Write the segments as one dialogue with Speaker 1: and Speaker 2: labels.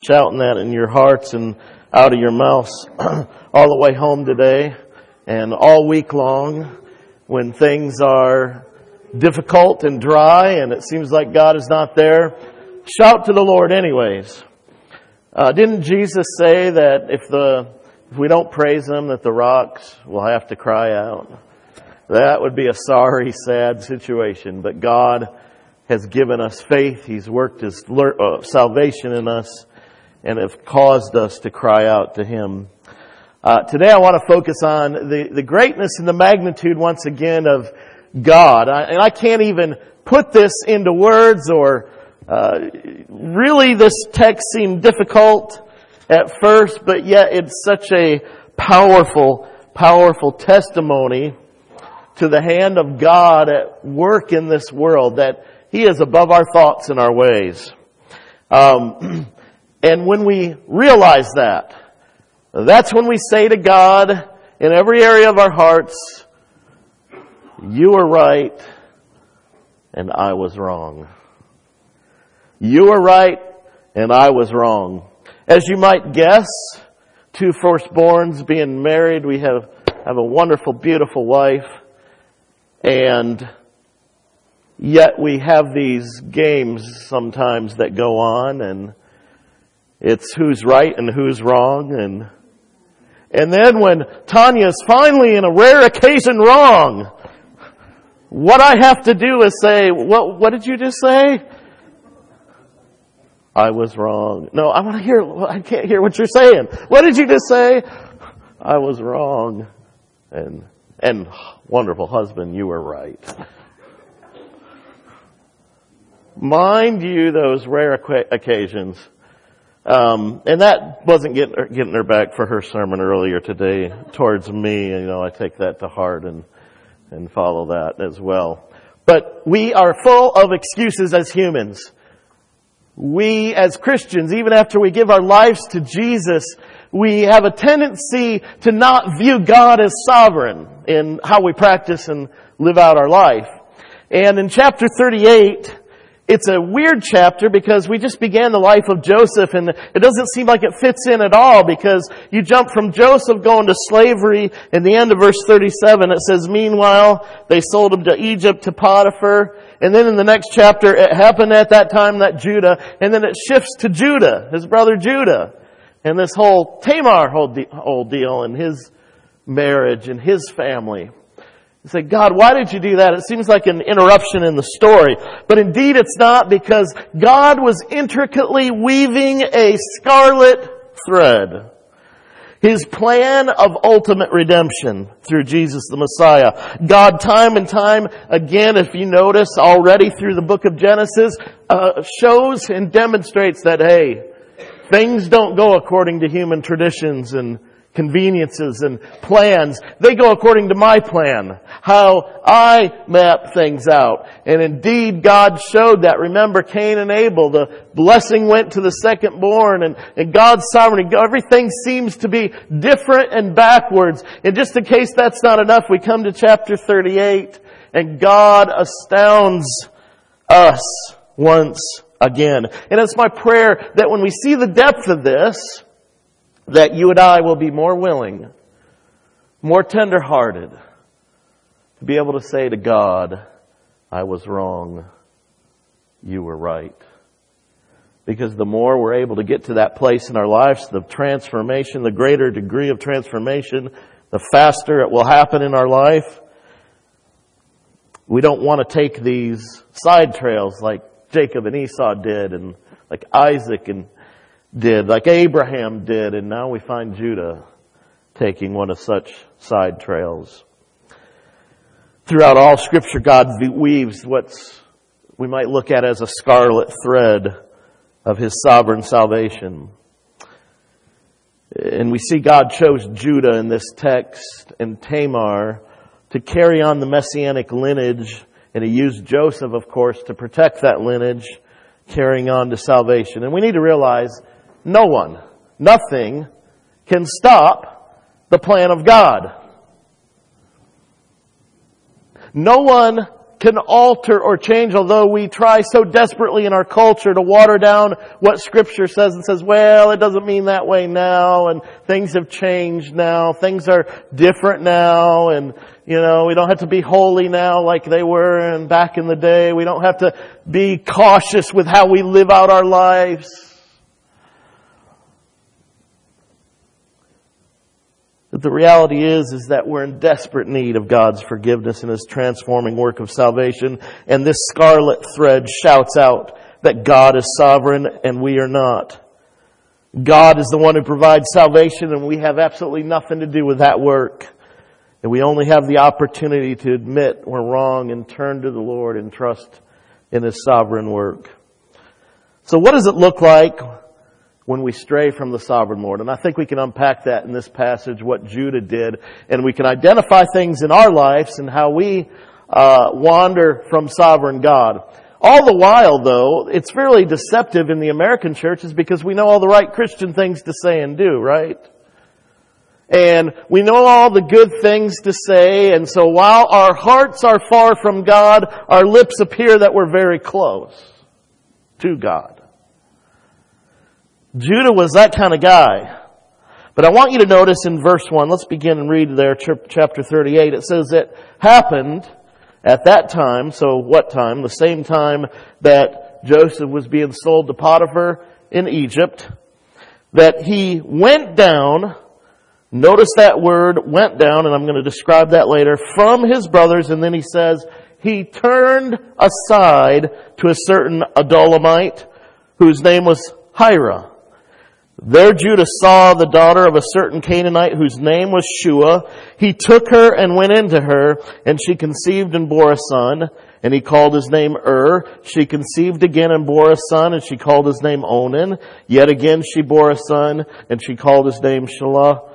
Speaker 1: shouting that in your hearts and out of your mouths all the way home today and all week long when things are difficult and dry and it seems like God is not there. Shout to the Lord anyways. Didn't Jesus say that if we don't praise Him, that the rocks will have to cry out? That would be a sorry, sad situation. But God has given us faith. He's worked His salvation in us and have caused us to cry out to Him. Today I want to focus on the greatness and the magnitude once again of God. And I can't even put this into words or really this text seemed difficult at first, but yet it's such a powerful, powerful testimony to the hand of God at work in this world, that He is above our thoughts and our ways. And when we realize that, that's when we say to God in every area of our hearts, "You were right and I was wrong. You were right and I was wrong." As you might guess, two firstborns being married, we have a wonderful, beautiful wife. And yet we have these games sometimes that go on, and it's who's right and who's wrong. And then when Tanya's finally in a rare occasion wrong, what I have to do is say, what did you just say? I was wrong. No, I can't hear what you're saying. What did you just say? I was wrong. And wonderful husband, you were right. Mind you, those rare occasions. And that wasn't getting her back for her sermon earlier today towards me. I take that to heart and follow that as well. But we are full of excuses as humans. We as Christians, even after we give our lives to Jesus, we have a tendency to not view God as sovereign in how we practice and live out our life. And in chapter 38, it's a weird chapter because we just began the life of Joseph and it doesn't seem like it fits in at all because you jump from Joseph going to slavery. In the end of verse 37, it says, "Meanwhile, they sold him to Egypt to Potiphar." And then in the next chapter, it happened at that time that Judah, and then it shifts to Judah, his brother Judah. And this whole Tamar whole deal and his marriage and his family. You say, "God, why did you do that?" It seems like an interruption in the story. But indeed it's not, because God was intricately weaving a scarlet thread. His plan of ultimate redemption through Jesus the Messiah. God time and time again, if you notice already through the book of Genesis, shows and demonstrates that, hey, things don't go according to human traditions and conveniences and plans. They go according to my plan, how I map things out. And indeed, God showed that. Remember Cain and Abel, the blessing went to the second born, and God's sovereignty. Everything seems to be different and backwards. And just in case that's not enough, we come to chapter 38, and God astounds us once again. And it's my prayer that when we see the depth of this, that you and I will be more willing, more tender-hearted, to be able to say to God, "I was wrong, you were right." Because the more we're able to get to that place in our lives, the transformation, the greater degree of transformation, the faster it will happen in our life. We don't want to take these side trails like Jacob and Esau did, and like Isaac did, like Abraham did, and now we find Judah taking one of such side trails. Throughout all Scripture, God weaves what we might look at as a scarlet thread of His sovereign salvation. And we see God chose Judah in this text and Tamar to carry on the messianic lineage, and He used Joseph, of course, to protect that lineage, carrying on to salvation. And we need to realize no one, nothing can stop the plan of God. No one can alter or change, although we try so desperately in our culture to water down what Scripture says and says, well, it doesn't mean that way now, and things have changed now, things are different now, and we don't have to be holy now like they were and back in the day. We don't have to be cautious with how we live out our lives. But the reality is that we're in desperate need of God's forgiveness and His transforming work of salvation. And this scarlet thread shouts out that God is sovereign and we are not. God is the one who provides salvation, and we have absolutely nothing to do with that work. And we only have the opportunity to admit we're wrong and turn to the Lord and trust in His sovereign work. So what does it look like when we stray from the sovereign Lord? And I think we can unpack that in this passage, what Judah did. And we can identify things in our lives and how we wander from sovereign God. All the while, though, it's fairly deceptive in the American churches because we know all the right Christian things to say and do, right? And we know all the good things to say, and so while our hearts are far from God, our lips appear that we're very close to God. Judah was that kind of guy. But I want you to notice in verse 1, let's begin and read there, chapter 38. It says it happened at that time, so what time? The same time that Joseph was being sold to Potiphar in Egypt, that he went down, notice that word, went down, and I'm going to describe that later, from his brothers, and then he says, he turned aside to a certain Adulamite, whose name was Hira. There Judah saw the daughter of a certain Canaanite whose name was Shua. He took her and went into her, and she conceived and bore a son, and he called his name She conceived again and bore a son, and she called his name Onan. Yet again she bore a son, and she called his name Shelah.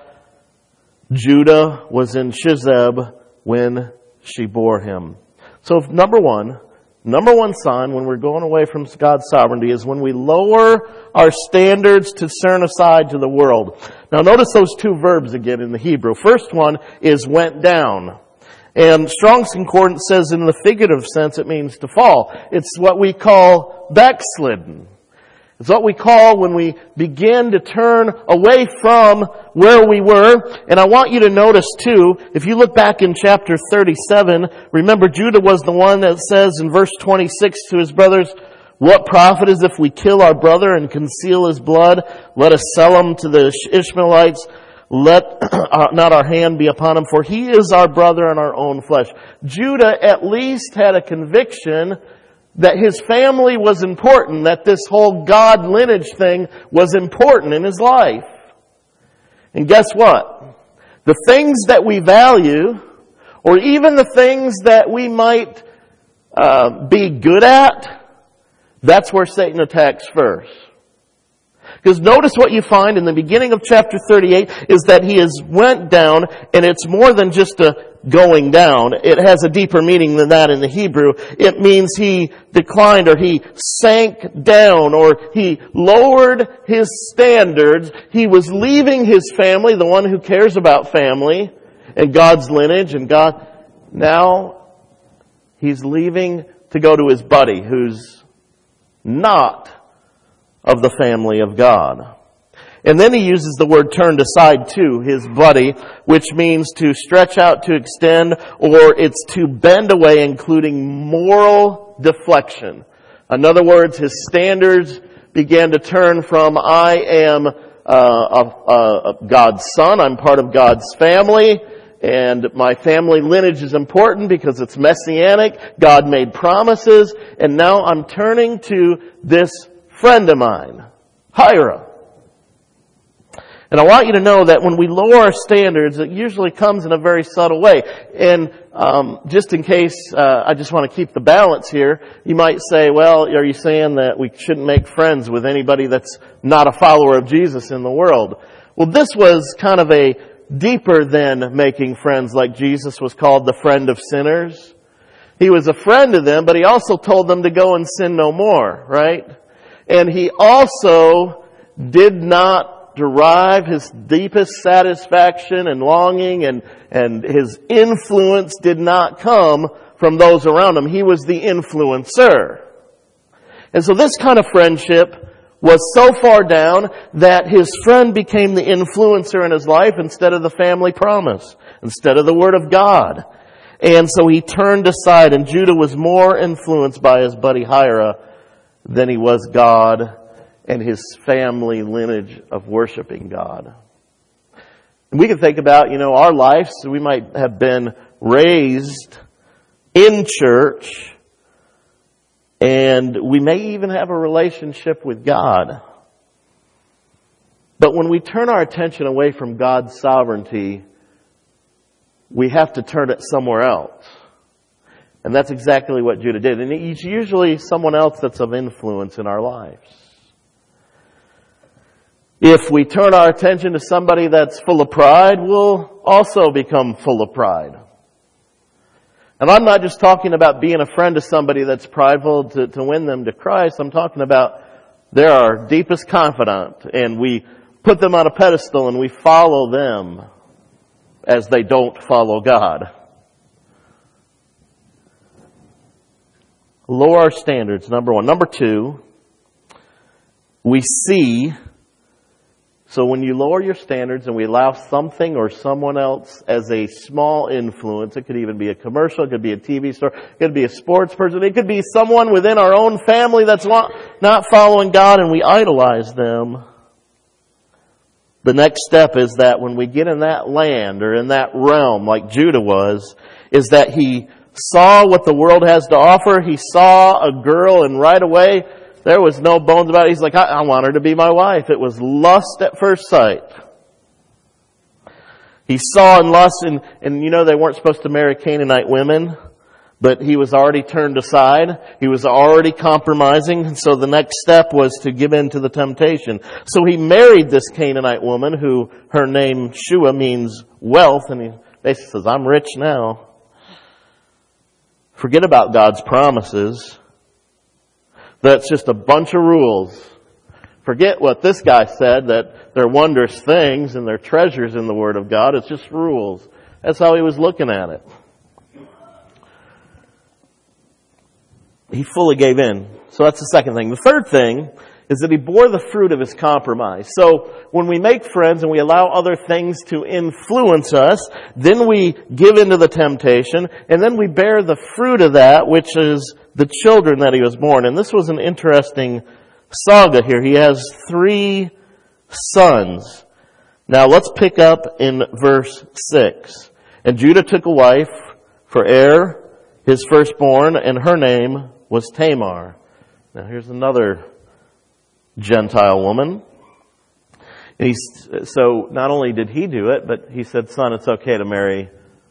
Speaker 1: Judah was in Shizeb when she bore him. So number one sign when we're going away from God's sovereignty is when we lower our standards to turn aside to the world. Now notice those two verbs again in the Hebrew. First one is went down. And Strong's Concordance says in the figurative sense it means to fall. It's what we call backslidden. It's what we call when we begin to turn away from where we were. And I want you to notice too, if you look back in chapter 37, remember Judah was the one that says in verse 26 to his brothers, what profit is if we kill our brother and conceal his blood? Let us sell him to the Ishmaelites. Let not our hand be upon him, for he is our brother and our own flesh. Judah at least had a conviction that his family was important, that this whole God lineage thing was important in his life. And guess what? The things that we value, or even the things that we might be good at, that's where Satan attacks first. Because notice what you find in the beginning of chapter 38 is that he has went down, and it's more than just a going down. It has a deeper meaning than that in the Hebrew. It means he declined, or he sank down, or he lowered his standards. He was leaving his family, the one who cares about family and God's lineage and God. Now he's leaving to go to his buddy who's not of the family of God. And then he uses the word turned aside too, his buddy, which means to stretch out, to extend, or it's to bend away, including moral deflection. In other words, his standards began to turn from I am God's son, I'm part of God's family, and my family lineage is important because it's messianic. God made promises, and now I'm turning to this friend of mine, Hira. And I want you to know that when we lower our standards, it usually comes in a very subtle way. And just in case, I just want to keep the balance here, you might say, well, are you saying that we shouldn't make friends with anybody that's not a follower of Jesus in the world? Well, this was kind of a deeper than making friends, like Jesus was called the friend of sinners. He was a friend of them, but he also told them to go and sin no more, right? And he also did not derive his deepest satisfaction and longing, and his influence did not come from those around him. He was the influencer. And so this kind of friendship was so far down that his friend became the influencer in his life instead of the family promise, instead of the Word of God. And so he turned aside, and Judah was more influenced by his buddy Hira than he was God and his family lineage of worshiping God. And we can think about, our lives. We might have been raised in church, and we may even have a relationship with God. But when we turn our attention away from God's sovereignty, we have to turn it somewhere else. And that's exactly what Judah did. And it's usually someone else that's of influence in our lives. If we turn our attention to somebody that's full of pride, we'll also become full of pride. And I'm not just talking about being a friend to somebody that's prideful to win them to Christ. I'm talking about they're our deepest confidant, and we put them on a pedestal and we follow them as they don't follow God. Lower our standards, number one. Number two, we see. So when you lower your standards and we allow something or someone else as a small influence, it could even be a commercial, it could be a TV star, it could be a sports person, it could be someone within our own family that's not following God, and we idolize them. The next step is that when we get in that land or in that realm like Judah was, is that he saw what the world has to offer. He saw a girl, and right away, there was no bones about it. He's like, I want her to be my wife. It was lust at first sight. He saw and lust, and they weren't supposed to marry Canaanite women, but he was already turned aside. He was already compromising, and so the next step was to give in to the temptation. So he married this Canaanite woman, who her name Shua means wealth, and he basically says, I'm rich now. Forget about God's promises. That's just a bunch of rules. Forget what this guy said, that they're wondrous things and they're treasures in the Word of God. It's just rules. That's how he was looking at it. He fully gave in. So that's the second thing. The third thing is that he bore the fruit of his compromise. So when we make friends and we allow other things to influence us, then we give into the temptation, and then we bear the fruit of that, which is the children that he was born. And this was an interesting saga here. He has 3 sons. Now let's pick up in verse 6. And Judah took a wife for Er, his firstborn, and her name was Tamar. Now here's another Gentile woman. And so not only did he do it, but he said, son, it's okay to marry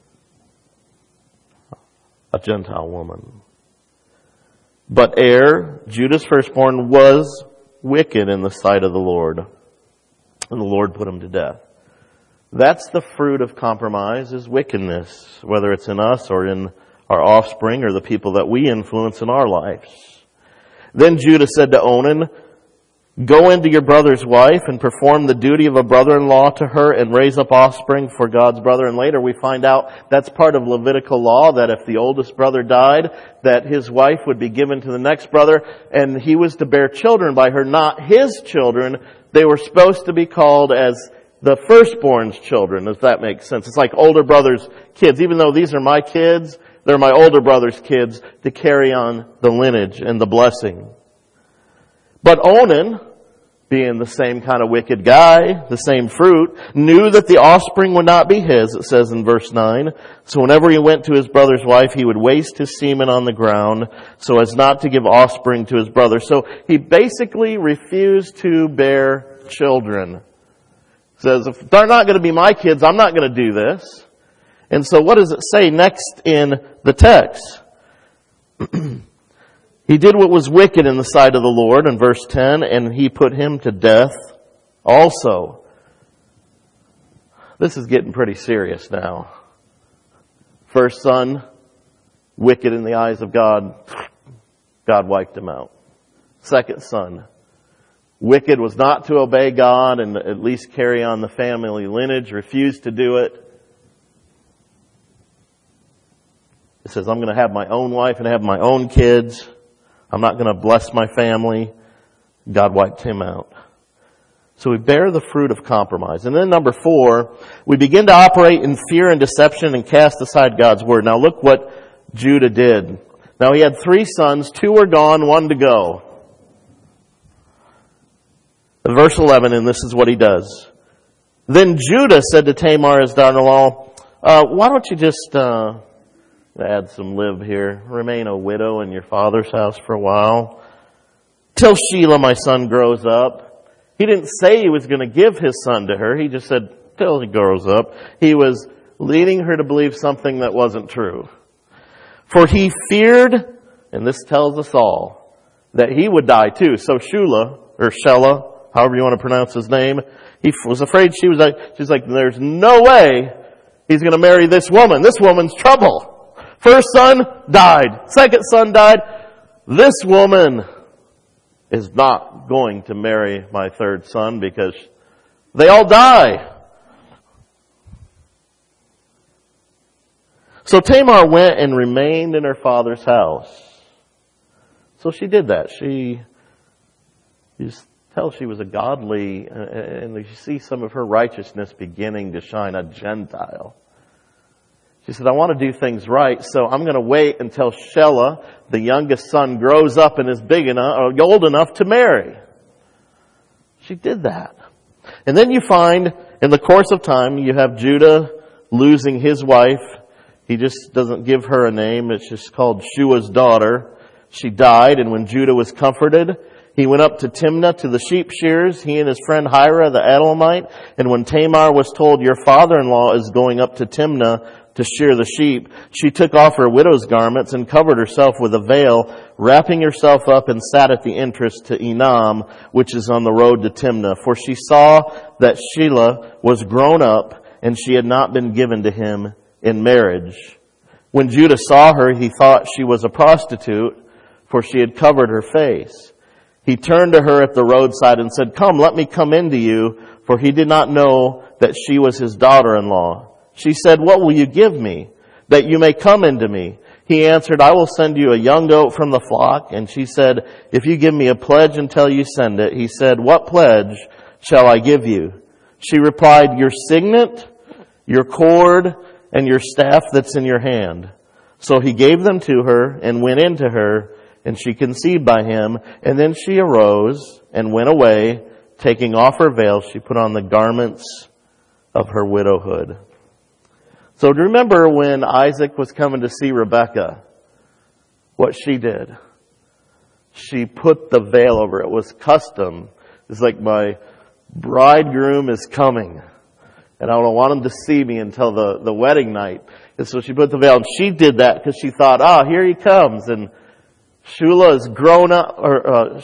Speaker 1: a Gentile woman. But Er, Judah's firstborn, was wicked in the sight of the Lord, and the Lord put him to death. That's the fruit of compromise, is wickedness, whether it's in us or in our offspring or the people that we influence in our lives. Then Judah said to Onan, go into your brother's wife and perform the duty of a brother-in-law to her and raise up offspring for God's brother. And later we find out that's part of Levitical law, that if the oldest brother died, that his wife would be given to the next brother, and he was to bear children by her, not his children. They were supposed to be called as the firstborn's children, if that makes sense. It's like older brother's kids. Even though these are my kids, they're my older brother's kids, to carry on the lineage and the blessing. But Onan, being the same kind of wicked guy, the same fruit, knew that the offspring would not be his, it says in verse 9. So whenever he went to his brother's wife, he would waste his semen on the ground so as not to give offspring to his brother. So he basically refused to bear children. Says, if they're not going to be my kids, I'm not going to do this. And so what does it say next in the text? He did what was wicked in the sight of the Lord, in verse 10, and he put him to death also. This is getting pretty serious now. First son, wicked in the eyes of God, God wiped him out. Second son, wicked, was not to obey God and at least carry on the family lineage, refused to do it. It says, I'm going to have my own wife and have my own kids. I'm not going to bless my family. God wiped him out. So we bear the fruit of compromise. And then number 4, we begin to operate in fear and deception and cast aside God's word. Now look what Judah did. Now he had 3 sons, 2 were gone, 1 to go. Verse 11, and this is what he does. Then Judah said to Tamar, his daughter-in-law, why don't you just add some live here, remain a widow in your father's house for a while, till Shelah, my son, grows up. He didn't say he was going to give his son to her. He just said, till he grows up. He was leading her to believe something that wasn't true. For he feared, and this tells us all, that he would die too. So Shelah, however you want to pronounce his name, he was afraid she's like, there's no way he's going to marry this woman. This woman's trouble. First son died. Second son died. This woman is not going to marry my third son because they all die. So Tamar went and remained in her father's house. So she did that. You tell she was a godly, and you see some of her righteousness beginning to shine, a Gentile. She said, I want to do things right, so I'm going to wait until Shelah, the youngest son, grows up and is big enough, or old enough to marry. She did that. And then you find, in the course of time, you have Judah losing his wife. He just doesn't give her a name. It's just called Shua's daughter. She died, and when Judah was comforted, he went up to Timnah to the sheep shearers, he and his friend Hira the Adullamite. And when Tamar was told, your father-in-law is going up to Timnah to shear the sheep, she took off her widow's garments and covered herself with a veil, wrapping herself up, and sat at the entrance to Enam, which is on the road to Timnah. For she saw that Shelah was grown up, and she had not been given to him in marriage. When Judah saw her, he thought she was a prostitute, for she had covered her face. He turned to her at the roadside and said, come, let me come in to you, for he did not know that she was his daughter-in-law. She said, what will you give me, that you may come into me? He answered, I will send you a young goat from the flock. And she said, if you give me a pledge until you send it. He said, what pledge shall I give you? She replied, your signet, your cord, and your staff that's in your hand. So he gave them to her and went into her, and she conceived by him. And then she arose and went away. Taking off her veil, she put on the garments of her widowhood. So remember when Isaac was coming to see Rebekah, what she did? She put the veil over. It was custom. It's like, my bridegroom is coming, and I don't want him to see me until the wedding night. And so she put the veil, and she did that because she thought, here he comes. And Shelah is grown up, or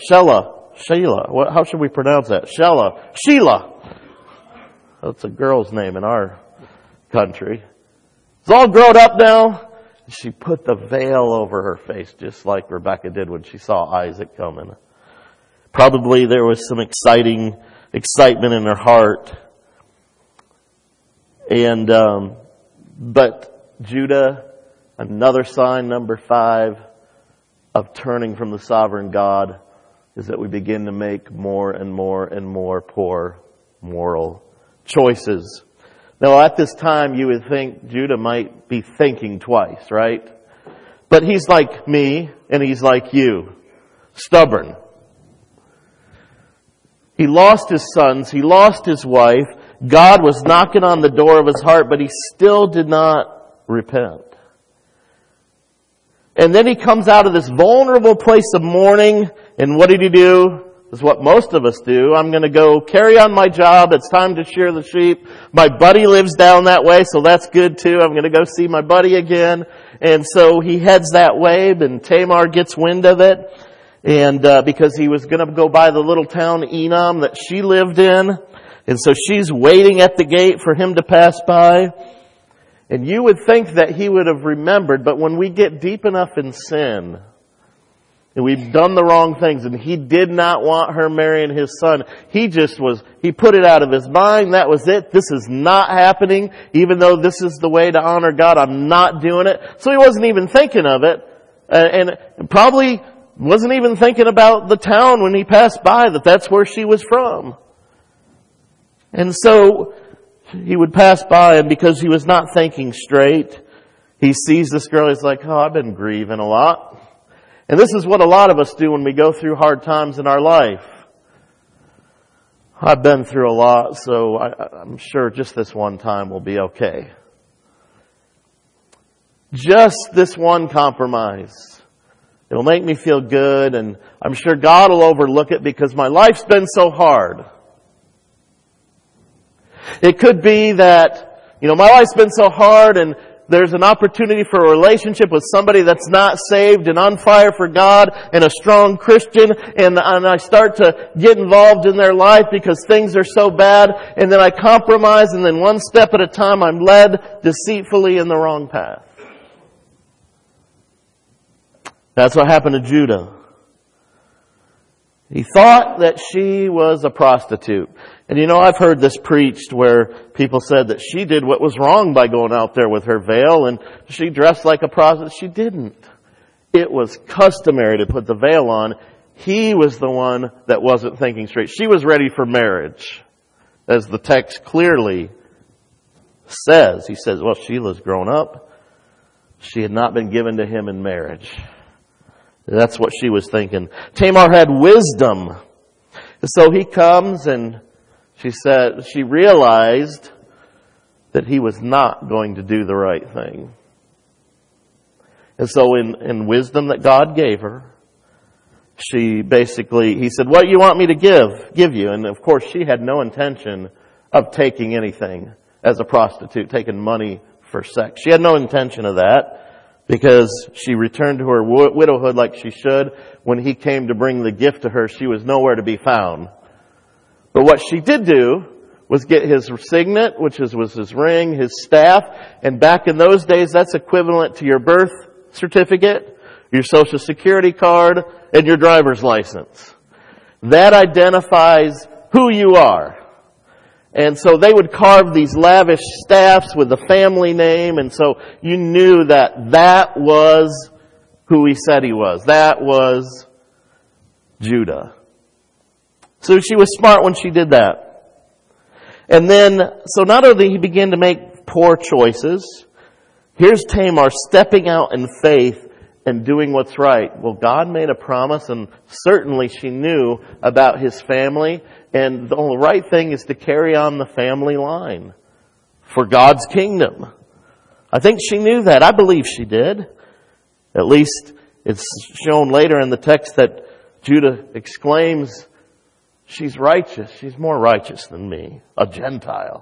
Speaker 1: Shelah. How should we pronounce that? Shelah. That's a girl's name in our country. It's all grown up now. She put the veil over her face, just like Rebekah did when she saw Isaac coming. Probably there was some excitement in her heart. And, but Judah, another sign, number 5, of turning from the sovereign God, is that we begin to make more and more and more poor moral choices. Now at this time you would think Judah might be thinking twice, right? But he's like me and he's like you. Stubborn. He lost his sons. He lost his wife. God was knocking on the door of his heart, but he still did not repent. And then he comes out of this vulnerable place of mourning, and what did he do? This is what most of us do. I'm going to go carry on my job. It's time to shear the sheep. My buddy lives down that way, so that's good too. I'm going to go see my buddy again. And so he heads that way, and Tamar gets wind of it. And because he was going to go by the little town Enam that she lived in. And so she's waiting at the gate for him to pass by. And you would think that he would have remembered, but when we get deep enough in sin, and we've done the wrong things, and he did not want her marrying his son. He put it out of his mind. That was it. This is not happening. Even though this is the way to honor God, I'm not doing it. So he wasn't even thinking of it. And probably wasn't even thinking about the town when he passed by, that's where she was from. And so he would pass by, and because he was not thinking straight, he sees this girl. He's like, I've been grieving a lot. And this is what a lot of us do when we go through hard times in our life. I've been through a lot, so I'm sure just this one time will be okay. Just this one compromise. It'll make me feel good, and I'm sure God will overlook it because my life's been so hard. It could be that, my life's been so hard, and there's an opportunity for a relationship with somebody that's not saved and on fire for God and a strong Christian, and I start to get involved in their life because things are so bad, and then I compromise, and then one step at a time I'm led deceitfully in the wrong path. That's what happened to Judah. He thought that she was a prostitute. And I've heard this preached where people said that she did what was wrong by going out there with her veil and she dressed like a prostitute. She didn't. It was customary to put the veil on. He was the one that wasn't thinking straight. She was ready for marriage, as the text clearly says. He says, Sheila's grown up. She had not been given to him in marriage. That's what she was thinking. Tamar had wisdom. So he comes and she realized that he was not going to do the right thing. And so in wisdom that God gave her, he said, what do you want me to give you? And of course she had no intention of taking anything as a prostitute, taking money for sex. She had no intention of that. Because she returned to her widowhood like she should. When he came to bring the gift to her, she was nowhere to be found. But what she did do was get his signet, which was his ring, his staff. And back in those days, that's equivalent to your birth certificate, your Social Security card, and your driver's license. That identifies who you are. And so they would carve these lavish staffs with the family name, and so you knew that was who he said he was. That was Judah. So she was smart when she did that. And then, so not only he began to make poor choices, here's Tamar stepping out in faith and doing what's right. Well, God made a promise, and certainly she knew about his family. And the only right thing is to carry on the family line for God's kingdom. I think she knew that. I believe she did. At least it's shown later in the text that Judah exclaims, she's righteous. She's more righteous than me, a Gentile.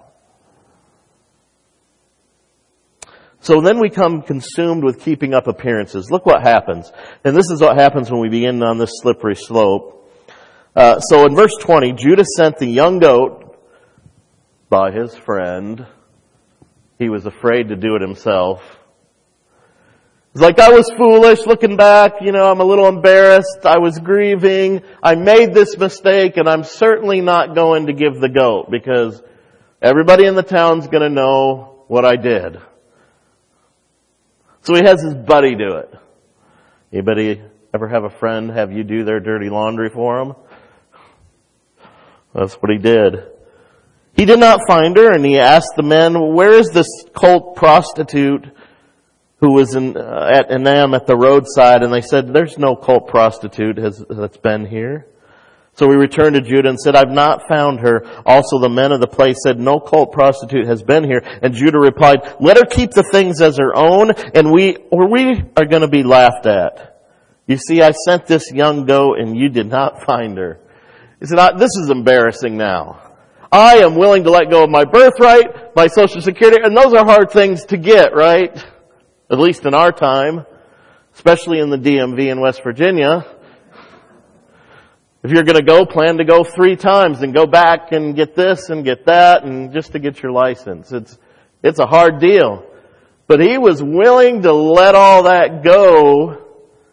Speaker 1: So then we come consumed with keeping up appearances. Look what happens. And this is what happens when we begin on this slippery slope. So in verse 20, Judah sent the young goat by his friend. He was afraid to do it himself. He's like, I was foolish looking back. I'm a little embarrassed. I was grieving. I made this mistake, and I'm certainly not going to give the goat because everybody in the town's going to know what I did. So he has his buddy do it. Anybody ever have a friend have you do their dirty laundry for them? That's what he did. He did not find her, and he asked the men, where is this cult prostitute who was at Enam at the roadside? And they said, there's no cult prostitute that's been here. So we returned to Judah and said, I've not found her. Also the men of the place said, no cult prostitute has been here. And Judah replied, let her keep the things as her own, and we are going to be laughed at. You see, I sent this young goat, and you did not find her. He said, this is embarrassing now. I am willing to let go of my birthright, my Social Security, and those are hard things to get, right? At least in our time, especially in the DMV in West Virginia. If you're going to go, plan to go 3 times and go back and get this and get that and just to get your license. It's a hard deal. But he was willing to let all that go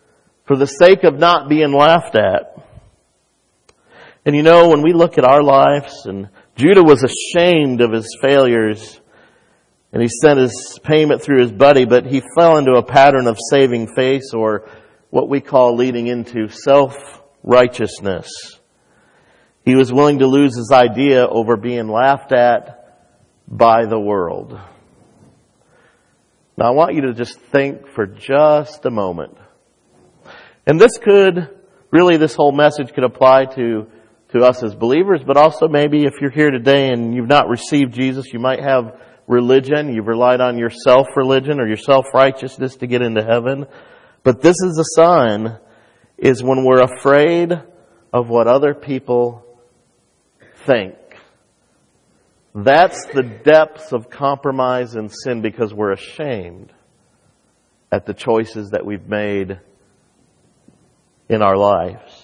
Speaker 1: for the sake of not being laughed at. And when we look at our lives, and Judah was ashamed of his failures, and he sent his payment through his buddy, but he fell into a pattern of saving face, or what we call leading into self-righteousness. He was willing to lose his idea over being laughed at by the world. Now I want you to just think for just a moment. And this whole message could apply to us as believers, but also maybe if you're here today and you've not received Jesus, you might have religion, you've relied on your self-religion or your self-righteousness to get into heaven. But this is a sign, is when we're afraid of what other people think. That's the depths of compromise and sin, because we're ashamed at the choices that we've made in our lives.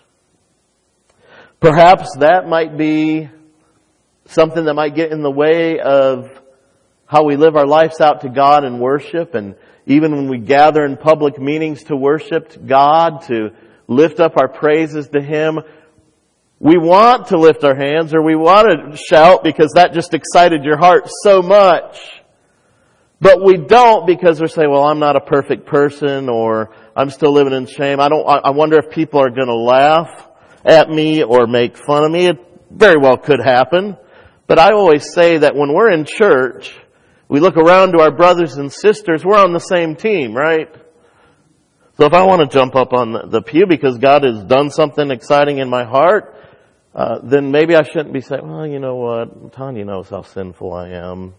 Speaker 1: Perhaps that might be something that might get in the way of how we live our lives out to God in worship, and even when we gather in public meetings to worship God, to lift up our praises to Him, we want to lift our hands or we want to shout because that just excited your heart so much. But we don't because we're saying, well, I'm not a perfect person, or I'm still living in shame. I wonder if people are going to laugh at me or make fun of me. It very well could happen. But I always say that when we're in church, we look around to our brothers and sisters, we're on the same team, right? So if I want to jump up on the pew because God has done something exciting in my heart, then maybe I shouldn't be saying, well, you know what, Tanya knows how sinful I am.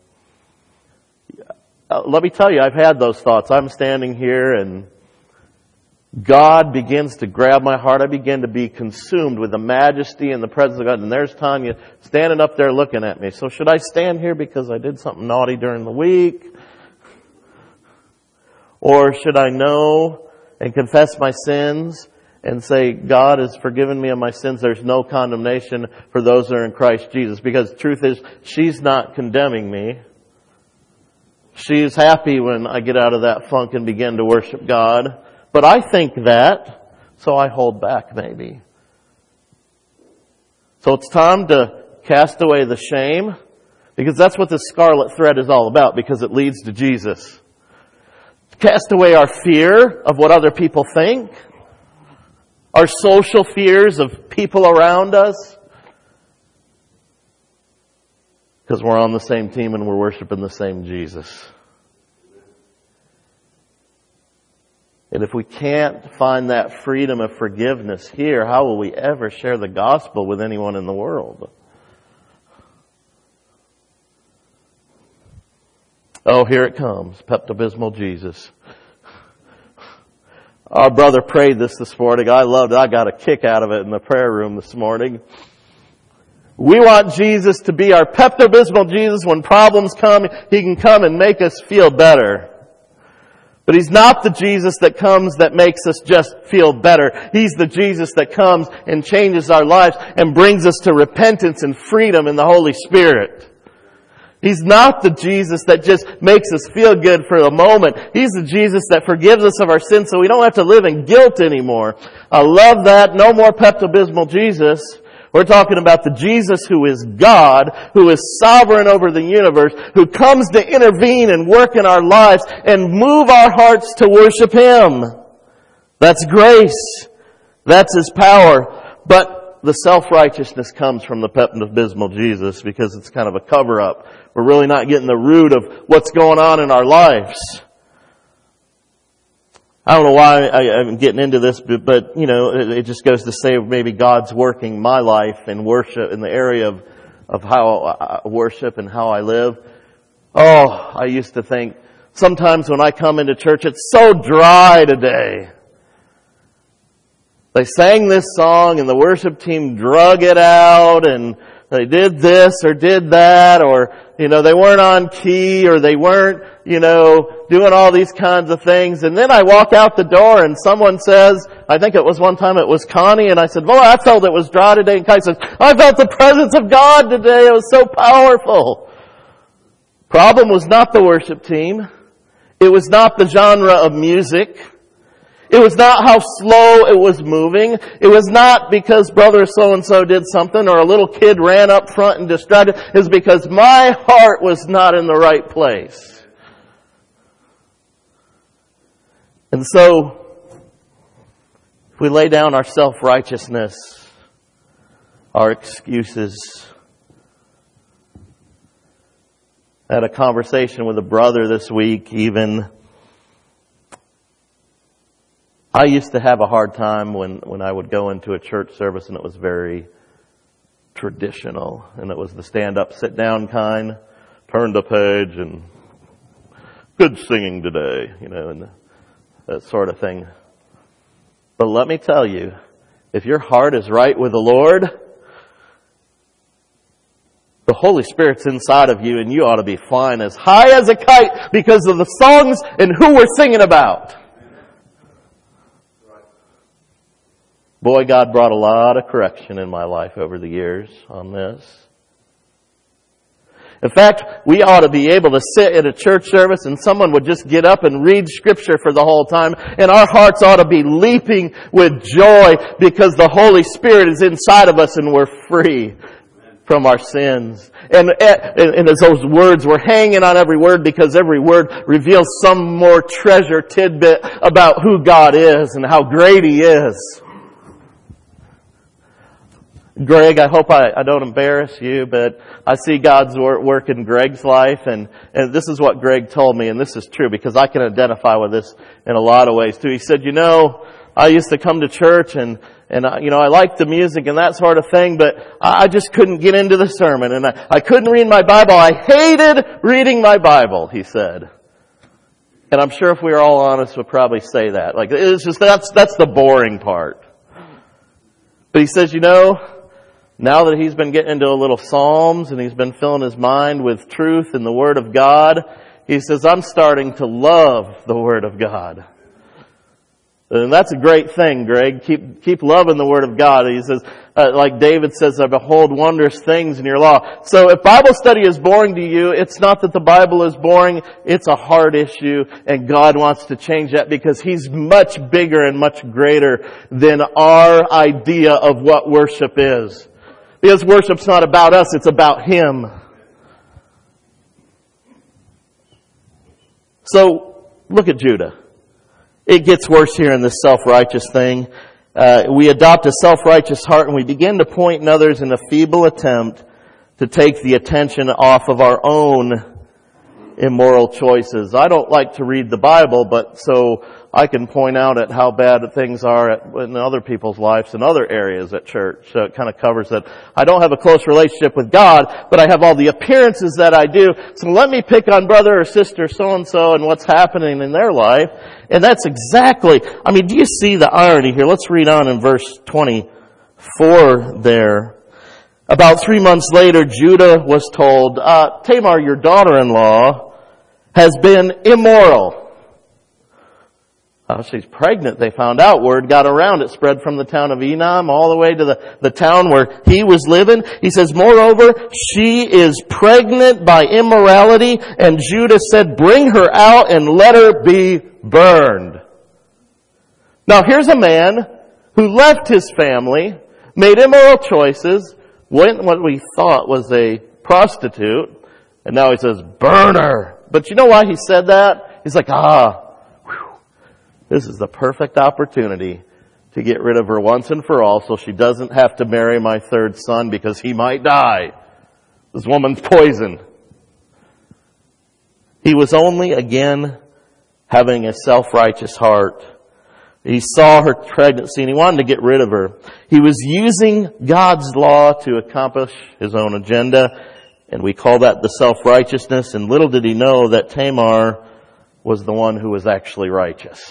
Speaker 1: Let me tell you, I've had those thoughts. I'm standing here and God begins to grab my heart. I begin to be consumed with the majesty and the presence of God. And there's Tanya standing up there looking at me. So should I stand here because I did something naughty during the week? Or should I know and confess my sins and say, God has forgiven me of my sins. There's no condemnation for those that are in Christ Jesus. Because the truth is, she's not condemning me. She is happy when I get out of that funk and begin to worship God. But I think that, so I hold back maybe. So it's time to cast away the shame, because that's what the scarlet thread is all about, because it leads to Jesus. Cast away our fear of what other people think, our social fears of people around us, because we're on the same team and we're worshiping the same Jesus. And if we can't find that freedom of forgiveness here, how will we ever share the gospel with anyone in the world? Oh, here it comes. Pepto-Bismol Jesus. Our brother prayed this morning. I loved it. I got a kick out of it in the prayer room this morning. We want Jesus to be our Pepto-Bismol Jesus. When problems come, He can come and make us feel better. But He's not the Jesus that comes that makes us just feel better. He's the Jesus that comes and changes our lives and brings us to repentance and freedom in the Holy Spirit. He's not the Jesus that just makes us feel good for a moment. He's the Jesus that forgives us of our sins so we don't have to live in guilt anymore. I love that. No more Pepto-Bismol Jesus. We're talking about the Jesus who is God, who is sovereign over the universe, who comes to intervene and work in our lives and move our hearts to worship Him. That's grace. That's His power. But the self-righteousness comes from the Pepto-Bismol Jesus because it's kind of a cover-up. We're really not getting the root of what's going on in our lives. I don't know why I'm getting into this, but it just goes to say maybe God's working my life in worship, in the area of how I worship and how I live. Oh, I used to think sometimes when I come into church, it's so dry today. They sang this song and the worship team drug it out and they did this or did that, or, they weren't on key, or they weren't, doing all these kinds of things. And then I walk out the door and someone says, I think it was one time it was Connie, and I said, well, I felt it was dry today. And Connie says, I felt the presence of God today. It was so powerful. Problem was not the worship team. It was not the genre of music. It was not how slow it was moving. It was not because brother so-and-so did something or a little kid ran up front and distracted. It was because my heart was not in the right place. And so, if we lay down our self-righteousness, our excuses. I had a conversation with a brother this week even. I used to have a hard time when I would go into a church service and it was very traditional. And it was the stand up, sit down kind, turn the page and good singing today, and that sort of thing. But let me tell you, if your heart is right with the Lord, the Holy Spirit's inside of you and you ought to be flying as high as a kite because of the songs and who we're singing about. Boy, God brought a lot of correction in my life over the years on this. In fact, we ought to be able to sit in a church service and someone would just get up and read Scripture for the whole time, and our hearts ought to be leaping with joy because the Holy Spirit is inside of us and we're free from our sins. And as those words, we're hanging on every word because every word reveals some more treasure tidbit about who God is and how great He is. Greg, I hope I don't embarrass you, but I see God's work in Greg's life, and this is what Greg told me, and this is true because I can identify with this in a lot of ways too. He said, I used to come to church and I liked the music and that sort of thing, but I just couldn't get into the sermon, and I couldn't read my Bible. I hated reading my Bible, he said. And I'm sure if we were all honest, we'd probably say that. Like, it's just, that's the boring part. But he says, now that he's been getting into a little Psalms and he's been filling his mind with truth and the Word of God, he says, I'm starting to love the Word of God. And that's a great thing, Greg. Keep loving the Word of God. He says, like David says, I behold wondrous things in your law. So if Bible study is boring to you, it's not that the Bible is boring. It's a hard issue, and God wants to change that because He's much bigger and much greater than our idea of what worship is. Because worship's not about us, it's about Him. So, look at Judah. It gets worse here in this self-righteous thing. We adopt a self-righteous heart and we begin to point in others in a feeble attempt to take the attention off of our own immoral choices. I don't like to read the Bible, but so I can point out at how bad things are in other people's lives in other areas at church. So it kind of covers that. I don't have a close relationship with God, but I have all the appearances that I do. So let me pick on brother or sister so-and-so and what's happening in their life. And that's exactly, do you see the irony here? Let's read on in verse 24 there. About 3 months later, Judah was told, Tamar, your daughter-in-law, has been immoral. She's pregnant, they found out. Word got around. It spread from the town of Enam all the way to the town where he was living. He says, moreover, she is pregnant by immorality. And Judah said, bring her out and let her be burned. Now here's a man who left his family, made immoral choices, went what we thought was a prostitute, and now he says, burn her. But you know why he said that? He's like, this is the perfect opportunity to get rid of her once and for all so she doesn't have to marry my third son because he might die. This woman's poison. He was only, again, having a self-righteous heart. He saw her pregnancy and he wanted to get rid of her. He was using God's law to accomplish his own agenda, and we call that the self-righteousness, and little did he know that Tamar was the one who was actually righteous.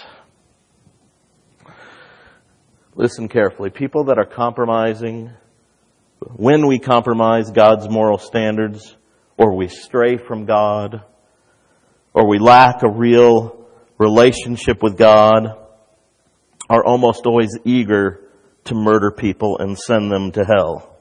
Speaker 1: Listen carefully. People that are compromising, when we compromise God's moral standards, or we stray from God, or we lack a real relationship with God, are almost always eager to murder people and send them to hell.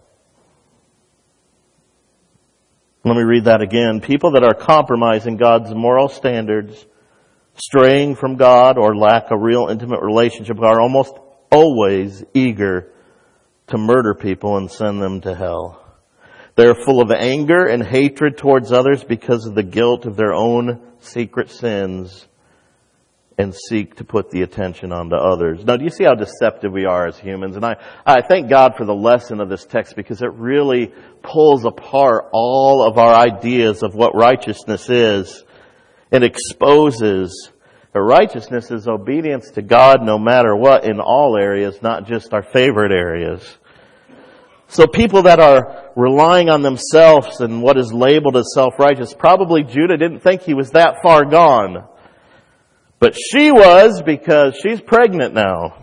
Speaker 1: Let me read that again. People that are compromising God's moral standards, straying from God or lack a real intimate relationship, are almost always eager to murder people and send them to hell. They are full of anger and hatred towards others because of the guilt of their own secret sins and seek to put the attention onto others. Now, do you see how deceptive we are as humans? And I thank God for the lesson of this text, because it really pulls apart all of our ideas of what righteousness is and exposes that righteousness is obedience to God no matter what, in all areas, not just our favorite areas. So people that are relying on themselves and what is labeled as self-righteous, probably Judah didn't think he was that far gone. But she was, because she's pregnant now.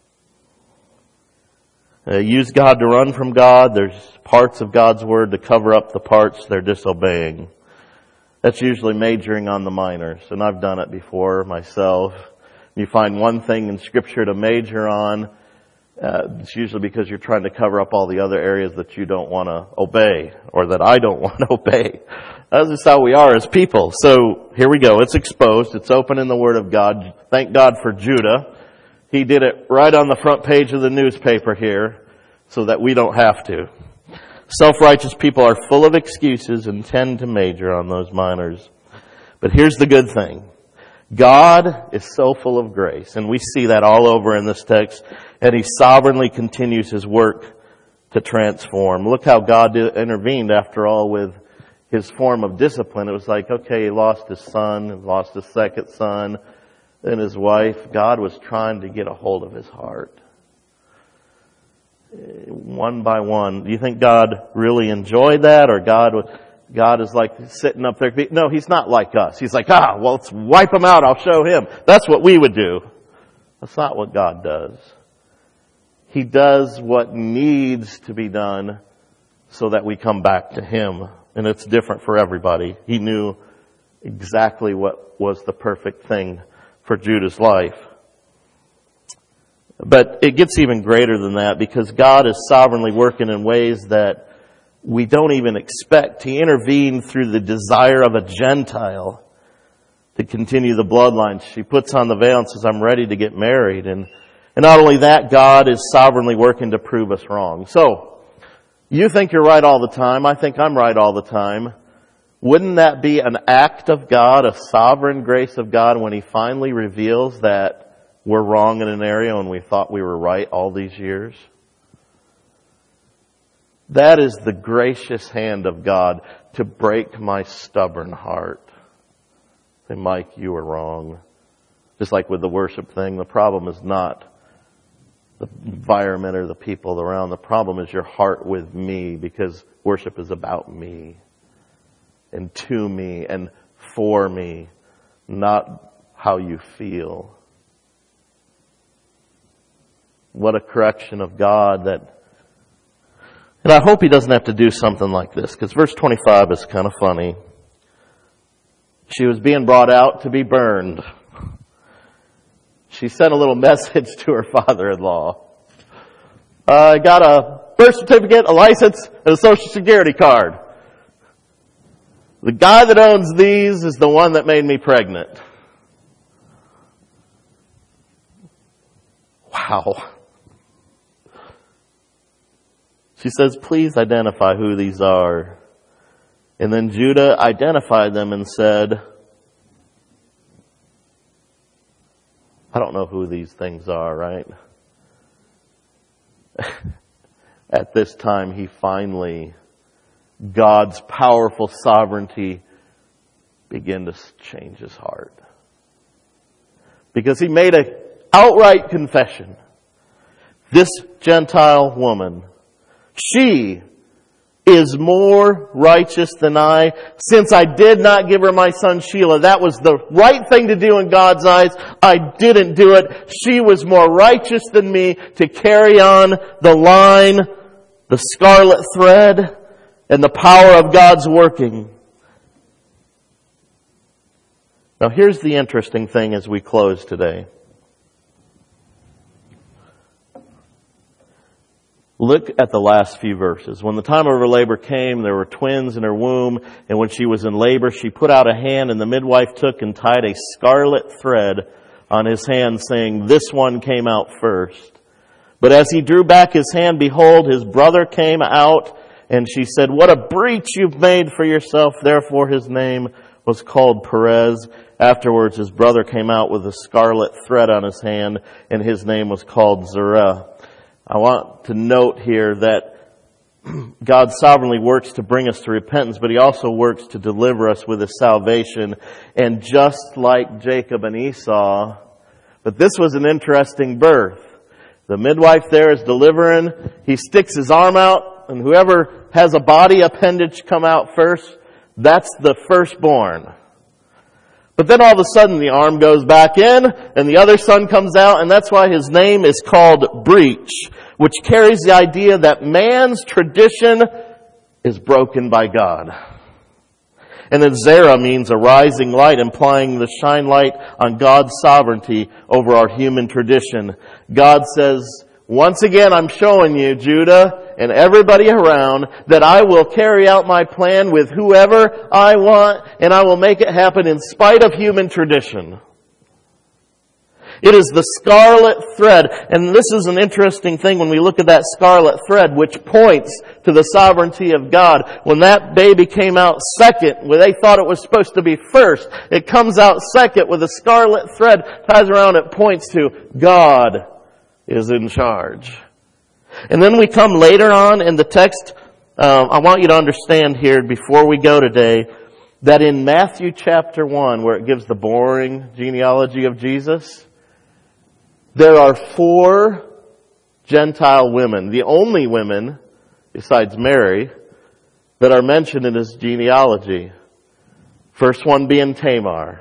Speaker 1: Use God to run from God. There's parts of God's Word to cover up the parts they're disobeying. That's usually majoring on the minors. And I've done it before myself. You find one thing in Scripture to major on. It's usually because you're trying to cover up all the other areas that you don't want to obey, or that I don't want to obey. That's just how we are as people. So here we go. It's exposed. It's open in the Word of God. Thank God for Judah. He did it right on the front page of the newspaper here so that we don't have to. Self-righteous people are full of excuses and tend to major on those minors. But here's the good thing. God is so full of grace, and we see that all over in this text, and He sovereignly continues His work to transform. Look how God intervened, after all, with His form of discipline. It was like, okay, he lost his son, lost his second son, then his wife. God was trying to get a hold of his heart. One by one. Do you think God really enjoyed that, or God is like sitting up there? No, He's not like us. He's like, well, let's wipe him out. I'll show him. That's what we would do. That's not what God does. He does what needs to be done so that we come back to Him. And it's different for everybody. He knew exactly what was the perfect thing for Judah's life. But it gets even greater than that, because God is sovereignly working in ways that we don't even expect. He intervened through the desire of a Gentile to continue the bloodline. She puts on the veil and says, I'm ready to get married. And not only that, God is sovereignly working to prove us wrong. So, you think you're right all the time. I think I'm right all the time. Wouldn't that be an act of God, a sovereign grace of God, when He finally reveals that we're wrong in an area and we thought we were right all these years? That is the gracious hand of God to break my stubborn heart. Say, Mike, you were wrong. Just like with the worship thing, the problem is not the environment or the people around. The problem is your heart with me, because worship is about me and to me and for me, not how you feel. What a correction of God that, and I hope He doesn't have to do something like this, because verse 25 is kind of funny. She was being brought out to be burned. She sent a little message to her father-in-law. I got a birth certificate, a license, and a social security card. The guy that owns these is the one that made me pregnant. Wow. She says, please identify who these are. And then Judah identified them and said, I don't know who these things are, right? At this time, he finally, God's powerful sovereignty began to change his heart. Because he made an outright confession. This Gentile woman, she is more righteous than I, since I did not give her my son Shelah. That was the right thing to do in God's eyes. I didn't do it. She was more righteous than me to carry on the line, the scarlet thread, and the power of God's working. Now here's the interesting thing as we close today. Look at the last few verses. When the time of her labor came, there were twins in her womb, and when she was in labor, she put out a hand, and the midwife took and tied a scarlet thread on his hand, saying, "This one came out first." But as he drew back his hand, behold, his brother came out, and she said, "What a breach you've made for yourself." Therefore his name was called Perez. Afterwards his brother came out with a scarlet thread on his hand, and his name was called Zerah. I want to note here that God sovereignly works to bring us to repentance, but He also works to deliver us with His salvation. And just like Jacob and Esau, but this was an interesting birth. The midwife there is delivering. He sticks his arm out, and whoever has a body appendage come out first, that's the firstborn. But then all of a sudden the arm goes back in and the other son comes out, and that's why his name is called Breach, which carries the idea that man's tradition is broken by God. And then Zerah means a rising light, implying the shine light on God's sovereignty over our human tradition. God says, once again, I'm showing you, Judah and everybody around, that I will carry out my plan with whoever I want, and I will make it happen in spite of human tradition. It is the scarlet thread, and this is an interesting thing when we look at that scarlet thread, which points to the sovereignty of God. When that baby came out second, where they thought it was supposed to be first, it comes out second with a scarlet thread ties around it, points to God is in charge. And then we come later on in the text. I want you to understand here before we go today that in Matthew chapter 1, where it gives the boring genealogy of Jesus, there are 4 Gentile women, the only women besides Mary that are mentioned in his genealogy. First one being Tamar.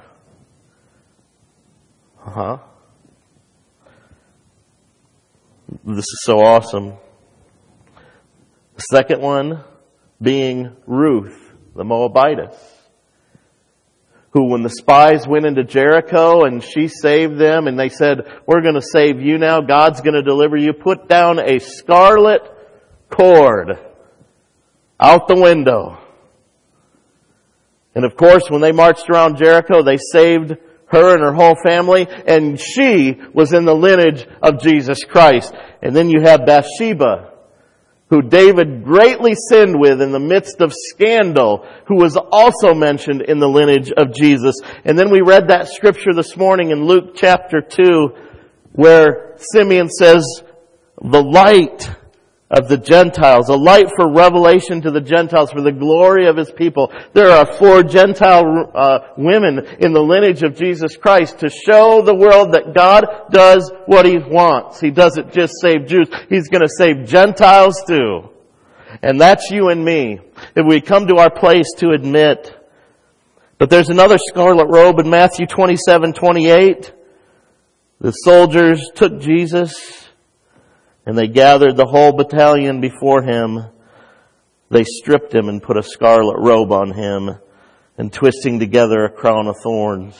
Speaker 1: This is so awesome. The second one being Ruth, the Moabitess, who when the spies went into Jericho and she saved them and they said, "We're going to save you now, God's going to deliver you," put down a scarlet cord out the window. And of course, when they marched around Jericho, they saved her and her whole family, and she was in the lineage of Jesus Christ. And then you have Bathsheba, who David greatly sinned with in the midst of scandal, who was also mentioned in the lineage of Jesus. And then we read that scripture this morning in Luke chapter 2, where Simeon says, the light of the Gentiles, a light for revelation to the Gentiles, for the glory of His people. There are 4 Gentile women in the lineage of Jesus Christ to show the world that God does what He wants. He doesn't just save Jews. He's going to save Gentiles too. And that's you and me. If we come to our place to admit. But there's another scarlet robe in Matthew 27:28. The soldiers took Jesus, and they gathered the whole battalion before Him. They stripped Him and put a scarlet robe on Him, and twisting together a crown of thorns.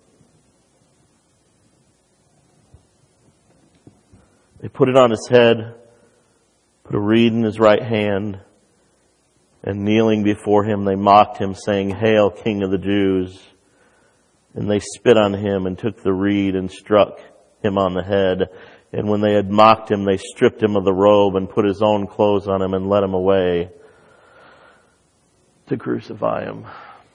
Speaker 1: They put it on His head, put a reed in His right hand, and kneeling before Him, they mocked Him, saying, "Hail, King of the Jews!" And they spit on Him and took the reed and struck Him on the head. And when they had mocked Him, they stripped Him of the robe and put His own clothes on Him and led Him away to crucify Him.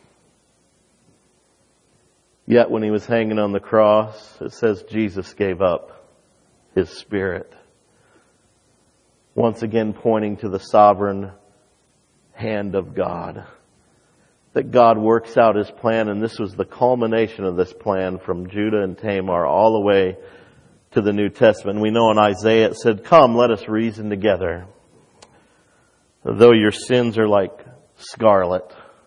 Speaker 1: Yet when He was hanging on the cross, it says Jesus gave up His spirit. Once again pointing to the sovereign hand of God. That God works out His plan, and this was the culmination of this plan from Judah and Tamar all the way to the New Testament. We know in Isaiah it said, "Come, let us reason together. Though your sins are like scarlet,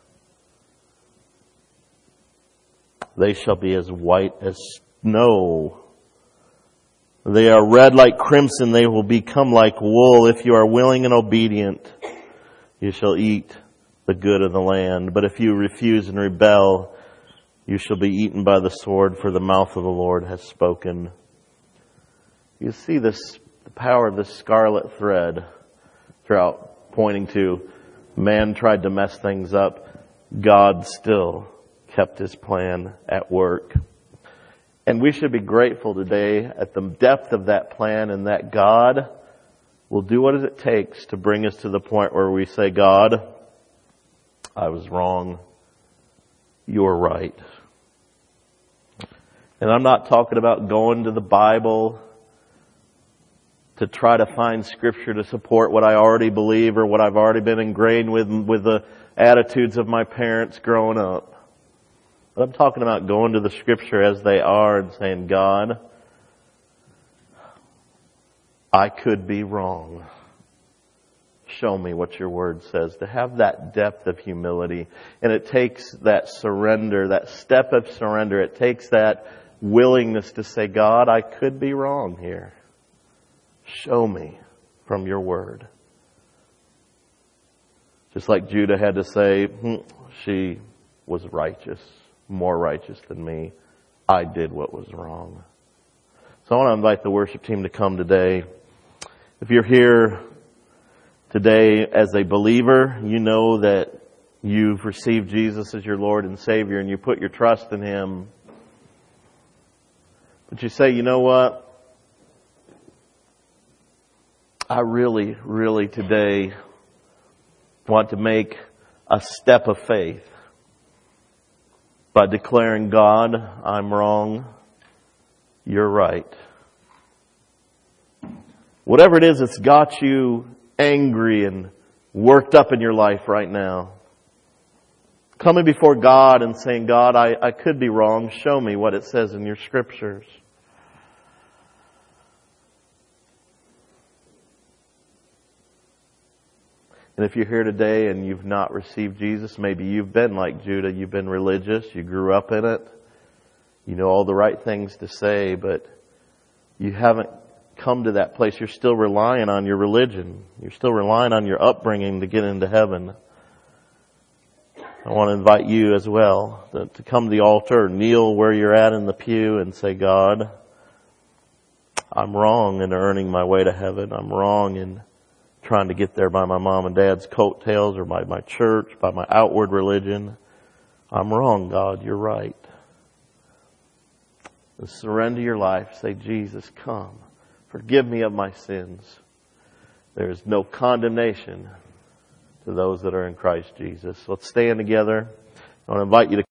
Speaker 1: they shall be as white as snow. They are red like crimson, they will become like wool. If you are willing and obedient, you shall eat the good of the land. But if you refuse and rebel, you shall be eaten by the sword, for the mouth of the Lord has spoken." You see this, the power of this scarlet thread throughout, pointing to man tried to mess things up. God still kept His plan at work. And we should be grateful today at the depth of that plan, and that God will do what it takes to bring us to the point where we say, God, I was wrong. You're right. And I'm not talking about going to the Bible to try to find scripture to support what I already believe or what I've already been ingrained with the attitudes of my parents growing up. But I'm talking about going to the scripture as they are and saying, God, I could be wrong. Show me what your word says. To have that depth of humility. And it takes that surrender, that step of surrender. It takes that willingness to say, God, I could be wrong here. Show me from your word. Just like Judah had to say, she was righteous, more righteous than me. I did what was wrong. So I want to invite the worship team to come today. If you're here today as a believer, you know that you've received Jesus as your Lord and Savior and you put your trust in Him. But you say, you know what? I really, really today want to make a step of faith by declaring, God, I'm wrong. You're right. Whatever it is that's got you angry and worked up in your life right now, coming before God and saying, God, I could be wrong. Show me what it says in your scriptures. And if you're here today and you've not received Jesus, maybe you've been like Judah. You've been religious. You grew up in it. You know all the right things to say, but you haven't come to that place. You're still relying on your religion. You're still relying on your upbringing to get into heaven. I want to invite you as well to come to the altar, kneel where you're at in the pew and say, God, I'm wrong in earning my way to heaven. I'm wrong in trying to get there by my mom and dad's coattails or by my church, by my outward religion. I'm wrong, God. You're right. And surrender your life. Say, Jesus, come. Forgive me of my sins. There is no condemnation to those that are in Christ Jesus. Let's stand together. I want to invite you to